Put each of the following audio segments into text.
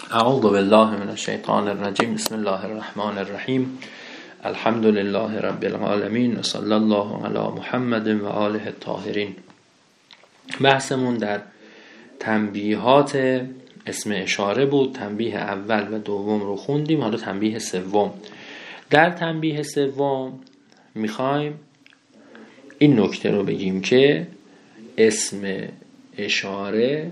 اعوذ بالله من الشیطان الرجیم. بسم الله الرحمن الرحیم. الحمد لله رب العالمین و صلی الله علی محمد و آله الطاهرین. بحثمون در تنبیهات اسم اشاره بود. تنبیه اول و دوم رو خوندیم، حالا تنبیه سوم. در تنبیه سوم میخوایم این نکته رو بگیم که اسم اشاره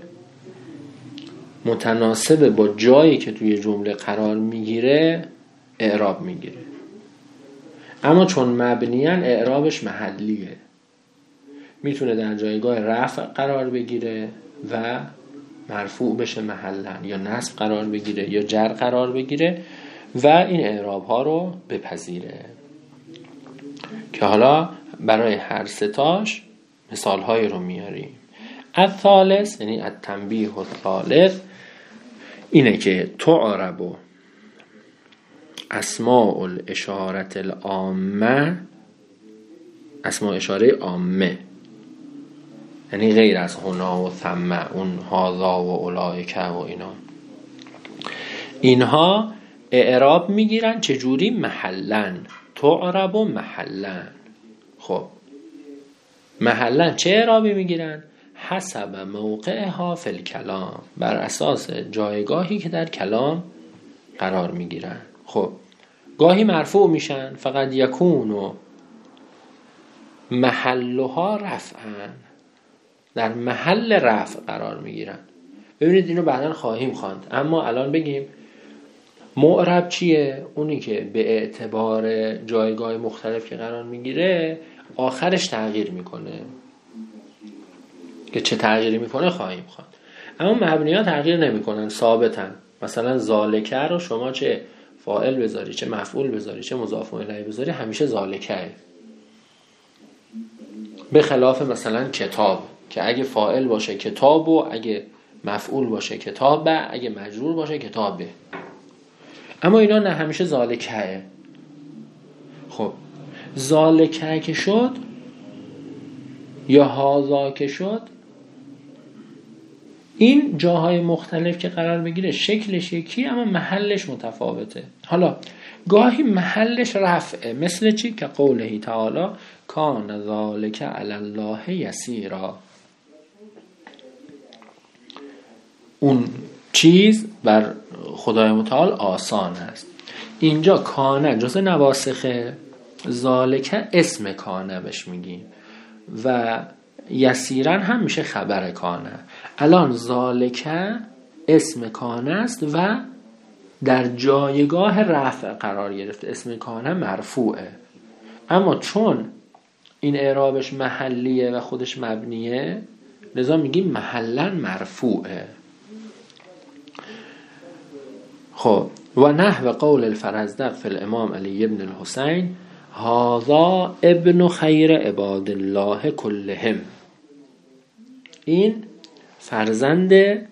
متناسب با جایی که توی جمله قرار میگیره اعراب میگیره، اما چون مبنیاً اعرابش محلیه، میتونه در جایگاه رفع قرار بگیره و مرفوع بشه محلاً، یا نصب قرار بگیره یا جر قرار بگیره و این اعراب ها رو بپذیره که حالا برای هر ستاش مثال های رو میاریم. الثالث یعنی التنبیه الثالث اینه که تعرب اسماء الاشاره العامه، اسماء اشاره عامه یعنی غیر از هنا و ثم، اون هذا و اولئک و اینها اعراب میگیرن چجوری؟ محلن. تعرب و محلن. خب محلن چه اعرابی میگیرن؟ حسب موقعها فی الکلام، بر اساس جایگاهی که در کلام قرار میگیرن. خب گاهی مرفوع میشن، فقط یکون و محلها رفعن، در محل رفع قرار میگیرن. ببینید اینو بعداً خواهیم خواند، اما الان بگیم معرب چیه؟ اونی که به اعتبار جایگاه مختلف که قرار میگیره آخرش تغییر میکنه. که چه تغییری میکنه خواهیم خواند، اما مبنی‌ها تغییر نمیکنن، ثابتن. مثلا ذالکه رو شما چه فاعل بذاری، چه مفعول بذاری، چه مضاف الیه بذاری، همیشه ذالکه. به خلاف مثلا کتاب که اگه فاعل باشه کتاب، و اگه مفعول باشه کتابه، اگه مجرور باشه کتابه. اما اینا نه، همیشه ذالکه. خب ذالکه که شد یا هازا که شد، این جاهای مختلف که قرار بگیره شکلش یکی اما محلش متفاوته. حالا گاهی محلش رفعه، مثل چی؟ که قوله تعالی کان ذالک علی الله یسیرا، اون چیز بر خدای متعال آسان است. اینجا کانه جز نواسخ، ذالک اسم کانه بهش میگیم و یسیرن هم میشه خبر کانه. الان ذالکه اسم کانه است و در جایگاه رفع قرار گرفته، اسم کانه مرفوعه، اما چون این اعرابش محلیه و خودش مبنیه لذا میگیم محلا مرفوعه. خب و نحو قول الفرزدق فی الامام علی ابن الحسین هذا ابن خیر عباد الله کلهم، این فرزند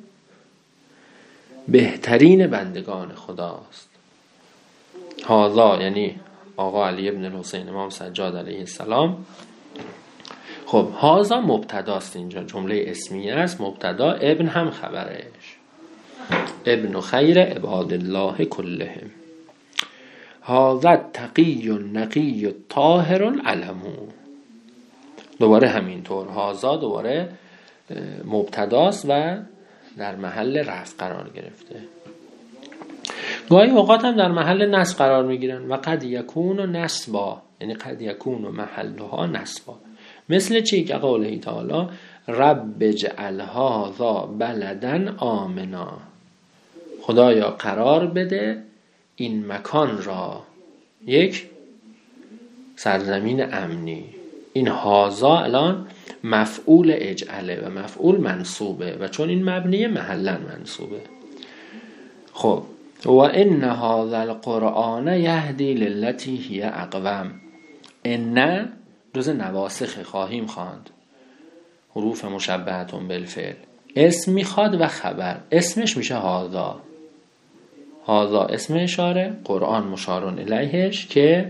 بهترین بندگان خداست. هذا یعنی آقا علی ابن الحسین امام سجاد علیه السلام. خب هذا مبتداست، اینجا جمله اسمیه است، مبتدا، ابن هم خبرش، ابن خیر عباد الله کلهم. هذا تقی نقی طاهر العلم، دوباره همینطور هذا دوباره مبتداست و در محل رفع قرار گرفته. گاهی اوقات هم در محل نصب قرار میگیرن و قد یکون نصبا، یعنی قد یکون محلها نصبا، مثل چی؟ که قوله تعالی رب اجعل هذا بلدا آمنا، خدایا قرار بده این مکان را یک سرزمین امنی. این هازا الان مفعول اجعله و مفعول منصوبه و چون این مبنیه محلا منصوبه. خب و ان هذا القرآن یهدی للتی هی اقوم، ان جز نواسخ خواهیم خواند، حروف مشبهتون بالفعل، اسم میخواد و خبر، اسمش میشه هذا، هذا اسم اشاره، قرآن مشارون الیهش، که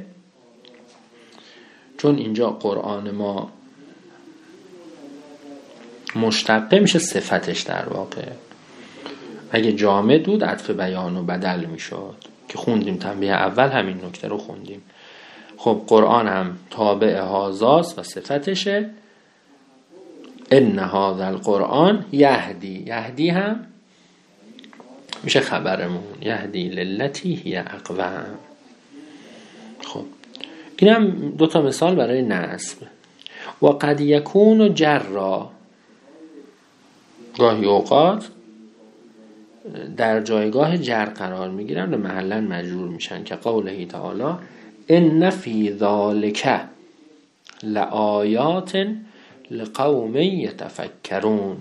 چون اینجا قرآن ما مشتقه میشه صفتش در واقع. اگه جامد بود عطف بیان و بدل میشد که خوندیم تنبیه اول همین نکته رو خوندیم. خب قرآن هم تابع هازاست و صفتشه. ان هذا القرآن یهدی، یهدی هم میشه خبرمون، یهدی للتی هی اقوم. خب اینم دوتا مثال برای نصب. و قد یکون جرا، گاهی اوقات در جایگاه جر قرار میگیرن و محلا مجرور میشن که قوله تعالی ان فی ذالک لآیات لقوم یتفکرون.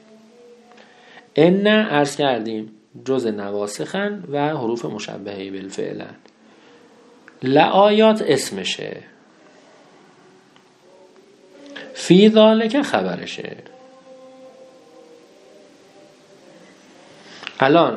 ان عرض کردیم جز نواسخن و حروف مشبهه بالفعلن. لآیات اسمشه، فی ذالک خبرشه. الان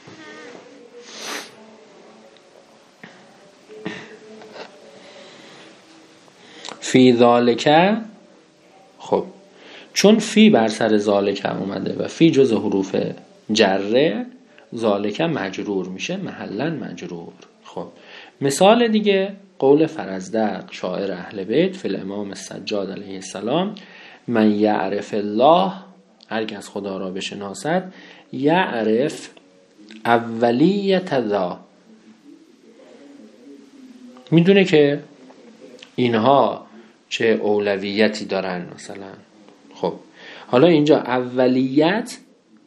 فی ذالک، خب چون فی بر سر ذالک اومده و فی جز حروف جره، ذالک مجرور میشه، محلا مجرور. خب مثال دیگه قول فرزدق شاعر اهل بیت فی الامام السجاد علیه السلام، من یعرف الله، هر کس خدا را بشناسد، یعرف اولیت ذا، میدونه که اینها چه اولویتی دارن مثلا. خب حالا اینجا اولیت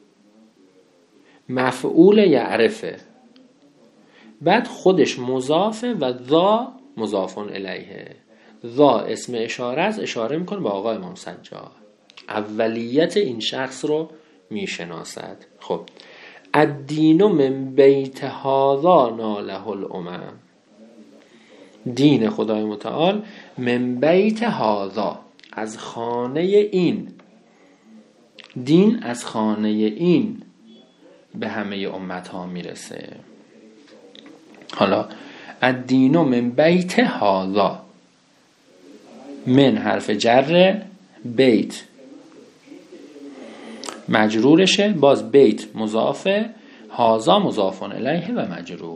مفعول یعرفه، بعد خودش مضافه و ذا مضافون الیه. ذا اسم اشاره است، اشاره میکنه به آقا امام سجاد، اولیت این شخص رو میشناسد. خب الدین من بیت هذا ناله الامم، دین خدای متعال من بیت هذا، از خانه این، دین از خانه این به همه امت ها میرسه. حالا الدین من بیت هذا، من حرف جر، بیت مجرورشه، باز بیت مضافه، هذا مضافون الیه و مجرور.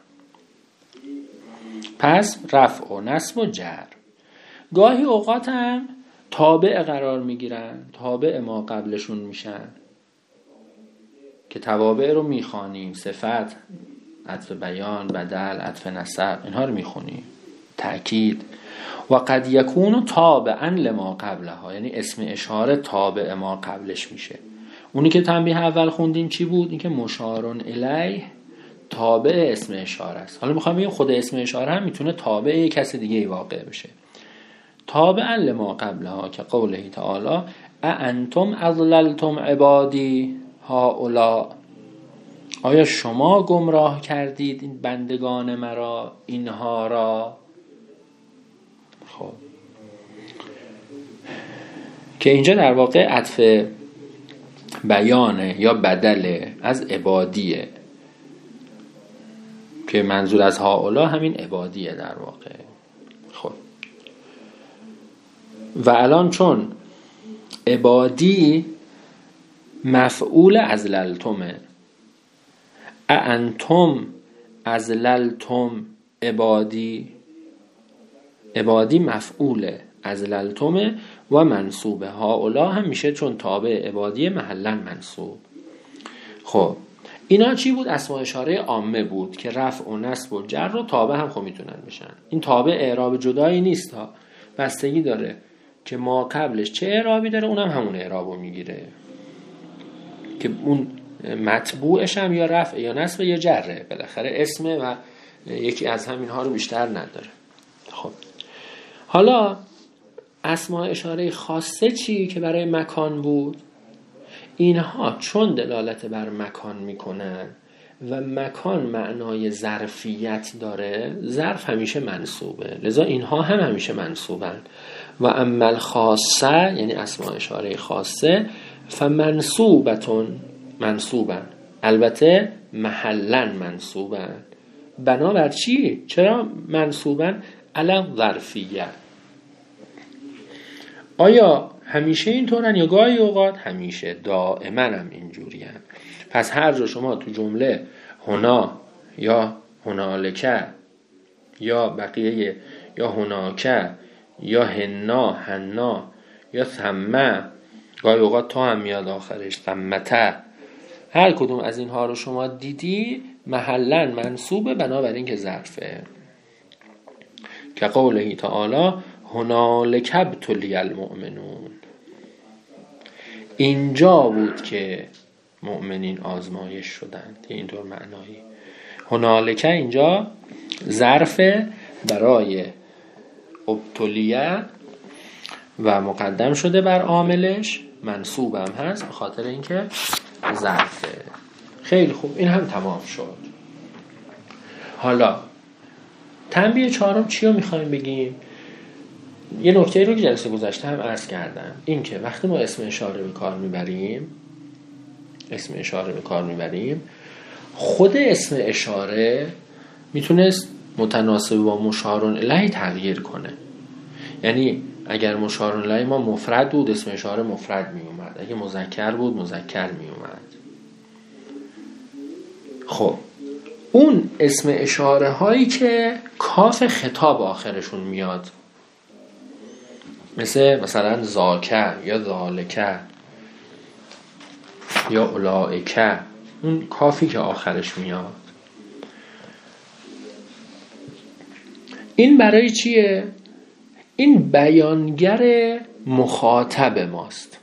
پس رفع و نصب و جر. گاهی اوقات هم تابع قرار میگیرن، تابع ما قبلشون میشن که توابع رو میخوانیم، صفت، عطف بیان، بدل، عطف نسب، اینها رو میخونیم، تأکید. و قد یکون تابعا لما قبلها، یعنی اسم اشاره تابع ما قبلش میشه. اونی که تنبیه اول خوندیم چی بود؟ این که مشارون الیه تابع اسم اشاره است. حالا میخوام بگم خود اسم اشاره هم میتونه تابع یک کس دیگه واقع بشه. تابعا لما قبلها که قوله تعالی اانتم اضللتم عبادی هؤلاء، آیا شما گمراه کردید این بندگان مرا، اینها را. خب که اینجا در واقع عطف بیانه یا بدله از عبادیه، که منظور از هؤلاء همین عبادیه در واقع. خب و الان چون عبادی مفعول ازللتمه، انتم ازللتم عبادی، عبادی مفعول ازللتمه و منصوبه، هؤلاء هم میشه چون تابع عبادی محلا منصوب. خب اینا چی بود؟ اسماء اشاره عامه بود که رفع و نصب و جر رو تابع هم خب میتونن بشن. این تابع اعراب جدایی نیست ها، بستگی داره که ما قبلش چه اعرابی داره، اونم همون اعرابو میگیره که اون متبوعش هم یا رفع یا نصب یا جره، بالاخره اسمه و یکی از همین ها رو بیشتر نداره. خب حالا اسماء اشاره خاصه چی که برای مکان بود؟ اینها چون دلالت بر مکان میکنن و مکان معنای ظرفیت داره، ظرف همیشه منصوبه، لذا اینها هم همیشه منصوبن. و اما الخاصه یعنی اسماء اشاره خاصه فمنصوبتون، منصوبن، البته محلا منصوبن. بنابر چی؟ چرا منصوبن؟ علی ظرفیت. آیا همیشه اینطورن یا گاهی اوقات همیشه دائما هم اینجوری هم. پس هر جا شما تو جمله هنا یا هنالکه یا بقیه یا هناکه یا هنا یا ثمه، گاهی اوقات تا هم میاد آخرش، ثمته، هر کدوم از اینها رو شما دیدی محلاً منصوبه بنابراین که ظرفه. که قوله تعالی هنالک ابتلی المؤمنون، اینجا بود که مؤمنین آزمایش شدند. اینطور معنایی هنالک اینجا ظرف برای ابتلیه و مقدم شده بر عاملش، منصوب هم هست به خاطر اینکه ظرفه. خیلی خوب، این هم تمام شد. حالا تنبیه چهارم چی رو میخوایم بگیم؟ یه نکته رو که جلسه گذشته هم عرض کردم، این که وقتی ما اسم اشاره به کار میبریم خود اسم اشاره میتونست متناسب با مشار الیه تغییر کنه. یعنی اگر مشار الیه ما مفرد بود اسم اشاره مفرد میومد، اگه مذکر بود مذکر میومد. خب اون اسم اشاره هایی که کاف خطاب آخرشون میاد، مثلا زاکه یا ذالکه یا اولائکه، اون کافی که آخرش میاد، این برای چیه؟ این بیانگر مخاطب ماست.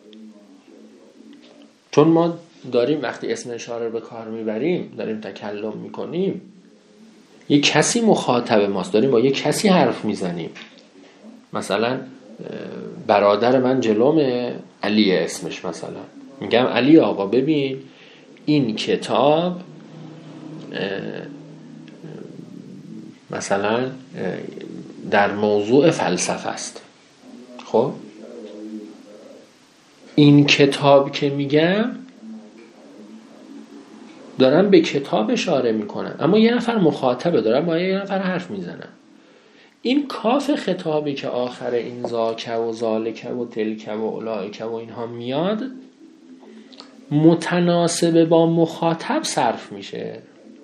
چون ما داریم وقتی اسم اشاره به کار میبریم داریم تکلم میکنیم، یک کسی مخاطب ماست، داریم با یک کسی حرف میزنیم. مثلا برادر من جلومه، علی اسمش، مثلا میگم علی آقا ببین این کتاب مثلا در موضوع فلسفه است. خب این کتاب که میگم دارم به کتاب اشاره میکنم، اما یه نفر مخاطبه، دارم با یه نفر حرف میزنم. این کاف خطابی که آخر این زاکه و ذالکه و تلکه و اولائکه و اینها میاد متناسب با مخاطب صرف میشه.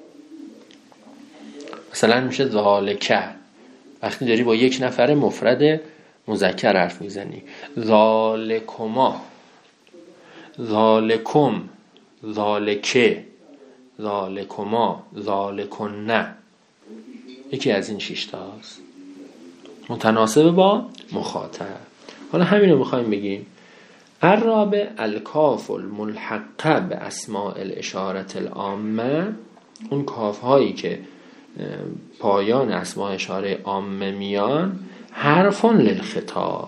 مثلا میشه ذالکه وقتی داری با یک نفر مفرد مذکر حرف میزنی، ذالکما، ذالکم، ذالکه، ذالکما، ذالکنه، یکی از این 6 تاست متناسب با مخاطب. حالا همین رو میخوایم بگیم. الرابع الکاف الملحقه به اسماء الاشاره العامه، اون کاف هایی که پایان اسماء اشاره عامه میان، حرفون للخطاب.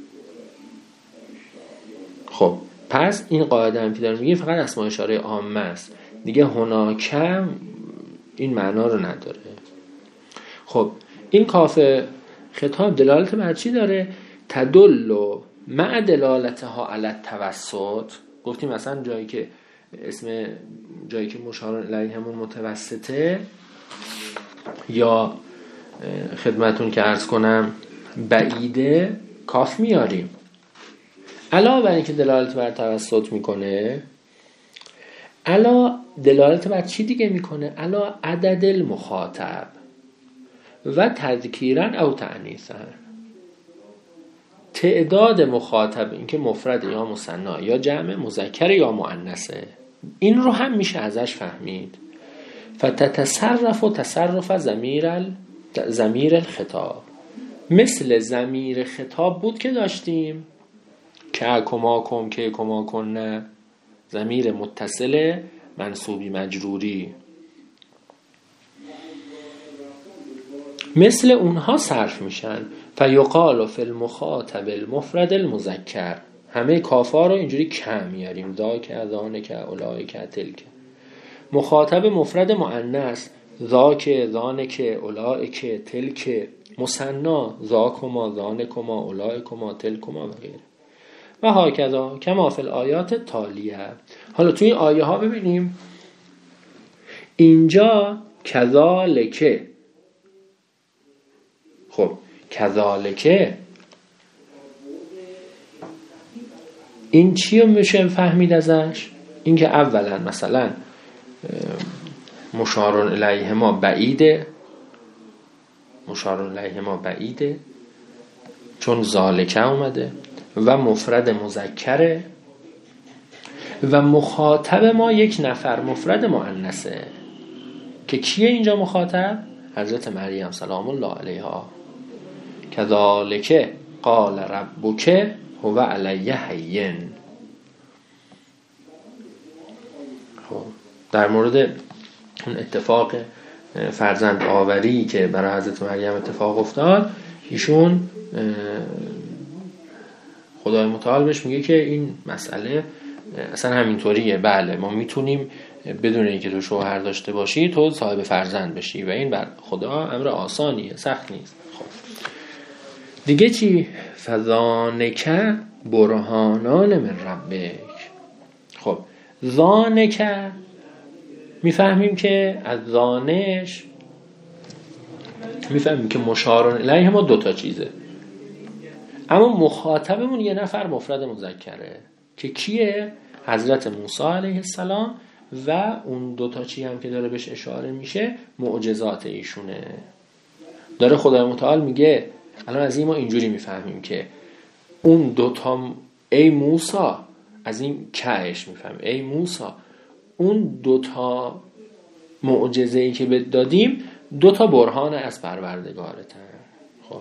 خب پس این قاعده هم که داریم میگیم فقط اسماء اشاره عامه است دیگه، هناکم این معنا رو نداره. خب این کاف خطاب دلالت بر چی داره؟ تدل مع دلالتها علی التوسط. گفتیم مثلا جایی که مشار الیه همون متوسطه، یا خدمتون که عرض کنم بعیده، کاف میاریم. علاوه بر اینکه دلالت بر توسط میکنه، دلالت بر چی دیگه میکنه؟ علا عدد المخاطب و تذکیرن او تأنیثن، تعداد مخاطب، اینکه مفرد یا مثنی یا جمع، مذکر یا مؤنثه، این رو هم میشه ازش فهمید. فتتصرف و تصرف ضمیر الخطاب، مثل ضمیر خطاب بود که داشتیم که کما کن، که کما کن، نه ضمیر متصل منصوبی مجروری، مثل اونها صرف میشن. فیقال فی المخاطب المفرد المذکر، همه کافا رو اینجوری کم میاریم، دا که، ذانه که، اولای که، تل که. مخاطب مفرد مؤنث ذاک، ذانک، اولائک، تلک. مثنا ذاکما، ذانکما، اولائکما، تلکما و غیره. و هاکذا کما فی الآیات تالیه. حالا توی این آیه ها ببینیم اینجا کذالک. خب کذالک این چی رو میشه فهمید ازش؟ این که اولا مثلا مشار الیه ما بعیده، مشار الیه ما بعیده چون ذالکه اومده و مفرد مذکره و مخاطب ما یک نفر مفرد مؤنثه که کیه اینجا مخاطب؟ حضرت مریم سلام الله علیها. کذالک قال ربک هو علی هین. در مورد اون اتفاق فرزند آوری که برای حضرت مریم اتفاق افتاد، ایشون خدای متعال بهش میگه که این مسئله اصلا همینطوریه، بله ما میتونیم بدون اینکه تو شوهر داشته باشی تو صاحب فرزند بشی و این بر خدا امر آسانیه، سخت نیست. خب دیگه چی؟ فذانک برهانان من ربک. خب ذانک میفهمیم که از ذانش میفهمیم که مشار الیه ما دوتا چیزه، اما مخاطبمون یه نفر مفرد مذکره که کیه؟ حضرت موسی علیه السلام و اون دوتا چی هم که داره بهش اشاره میشه معجزات ایشونه. داره خدای متعال میگه الان از این ما اینجوری میفهمیم که اون دوتا ای موسی، از این کهش میفهمیم ای موسی اون دوتا معجزه‌ای که بهت دادیم دوتا برهان از پروردگارتن. خب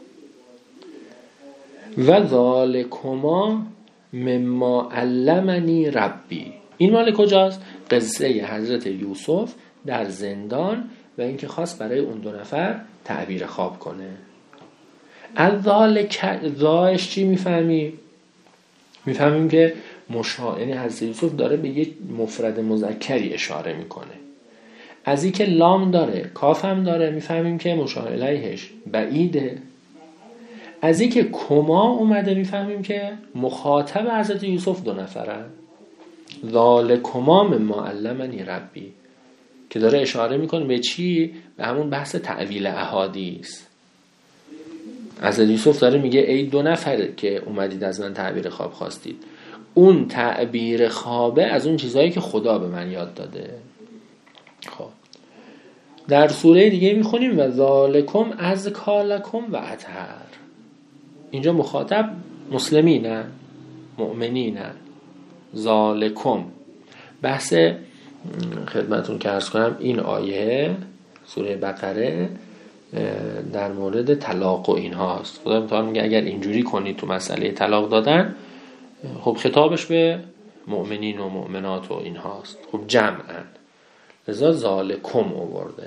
و ذالکما مما علمنی ربی. این مال کجاست؟ قصه حضرت یوسف در زندان و اینکه خواست برای اون دو نفر تعبیر خواب کنه. از ذالش چی میفهمیم؟ میفهمیم که یعنی حضرت یوسف داره به یک مفرد مذکری اشاره میکنه. از این که لام داره کاف هم داره میفهمیم که مشار الیهش بعیده. از این که کما اومده میفهمیم که مخاطب حضرت یوسف دو نفرن. ذالکما مما علمنی ربی که داره اشاره میکنه به چی؟ به همون بحث تعویل احادیث. حضرت یوسف داره میگه ای دو نفر که اومدید از من تعبیر خواب خواستید، اون تعبیر خوابه از اون چیزهایی که خدا به من یاد داده. خب در سوره دیگه میخونیم و ذالکم ازکا لکم و اطهر. اینجا مخاطب مسلمینن، مؤمنینن. ذالکم بحث خدمتون که عرض کنم این آیه سوره بقره در مورد طلاق و این هاست. خدا متعال میگه اگر اینجوری کنید تو مسئله طلاق دادن، خب خطابش به مؤمنین و مؤمنات و این هاست، خب جمعن، لذا ذالکم آورده.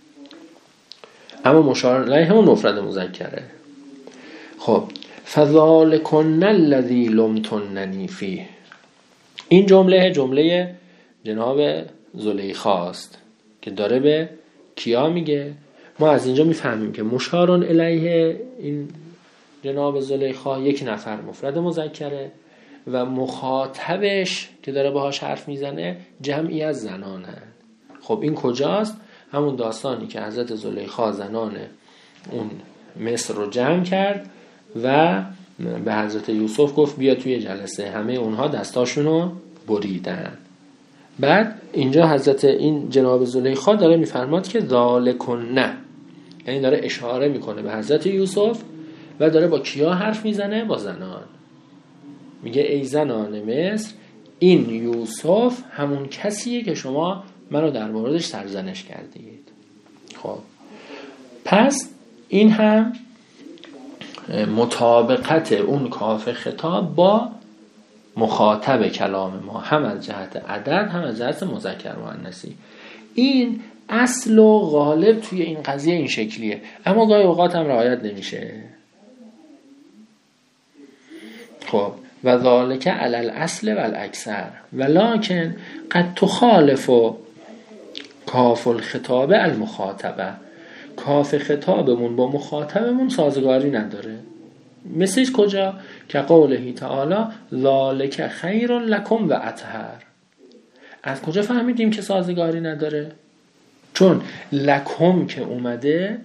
اما مشار الیه همون مفرد مذکره. خب فذالکن الذی لمتننی فیه. این جمله جناب زلیخا است که داره به کیا میگه. ما از اینجا میفهمیم که مشارون الیه این جناب زلیخا یک نفر مفرد مذکره و مخاطبش که داره باهاش حرف میزنه جمعی از زنانه. خب این کجاست؟ همون داستانی که حضرت زلیخا زنان اون مصر رو جمع کرد و به حضرت یوسف گفت بیا توی جلسه، همه اونها دستاشونو بریدن. بعد اینجا حضرت این جناب زلیخا داره میفرماد که ذالکن، یعنی داره اشاره میکنه به حضرت یوسف و داره با کیا حرف میزنه؟ با زنان. میگه ای زنان مصر، این یوسف همون کسیه که شما منو در موردش سرزنش کردید. خب پس این هم مطابقت اون کاف خطاب با مخاطب کلام ما، هم از جهت عدد هم از جهت مذکر مؤنثی. این اصل و غالب توی این قضیه این شکلیه، اما گاهی اوقات هم رعایت نمیشه. خب و ذالک علی الاصل و الاکثر ولکن قد تخالف کاف الخطاب المخاطبه. کاف خطابمون با مخاطبمون سازگاری نداره. مثل کجا؟ که قوله تعالی ذالک خیر لکم و اطهر. از کجا فهمیدیم که سازگاری نداره؟ چون لکم که اومده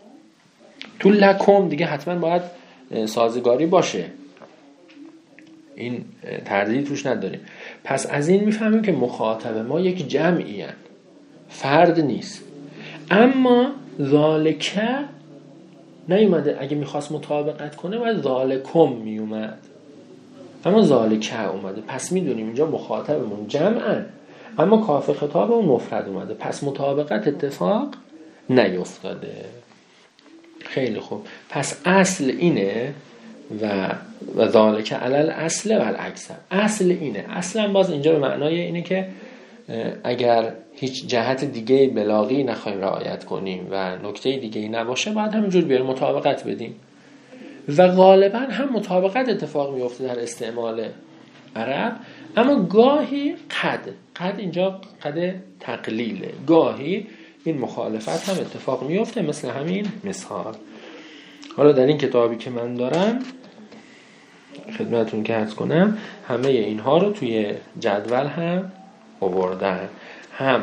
تو لکم دیگه حتما باید سازگاری باشه. این تردید توش نداریم. پس از این میفهمیم که مخاطب ما یک جمعی هست، فرد نیست. اما ذالکه نیومده، اگه میخواست مطابقت کنه باید ذالکم میومد، اما ذالکه اومده. پس میدونیم اینجا مخاطبمون جمعن اما کاف خطابمون مفرد اومده، پس مطابقت اتفاق نیفتاده. خیلی خوب. پس اصل اینه و ذالک علل اصل و الاکثر. اصل اینه. اصلا باز اینجا به معنای اینه که اگر هیچ جهت دیگه بلاغی نخواهیم رعایت کنیم و نکته دیگه نباشه باید همینجور بیاریم مطابقت بدیم. و غالبا هم مطابقت اتفاق میفته در استعمال عرب، اما گاهی قد اینجا قد تقلیله، گاهی این مخالفت هم اتفاق میفته، مثل همین مثال. حالا در این کتابی که من دارم خدمتون که عرض کنم همه اینها رو توی جدول هم آوردن، هم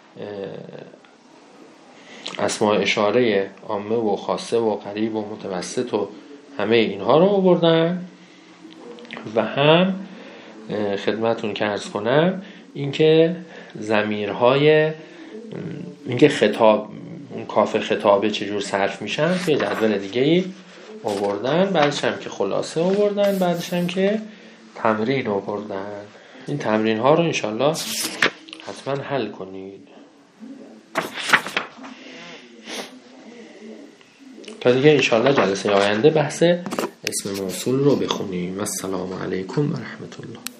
اسماء اشاره عامه و خاصه و قریب و متوسط و همه اینها رو آوردن، و هم خدمتون که عرض کنم اینکه ضمیرهای، اینکه خطاب، اون کاف خطابه چجور صرف میشن توی جدول دیگه‌ای آوردن، بعدش هم که خلاصه آوردن، بعدش هم که تمرین آوردن. این تمرین ها رو انشالله حتما حل کنید تا دیگه انشالله جلسه آینده بحث اسم موصول رو بخونیم. السلام علیکم و رحمت الله.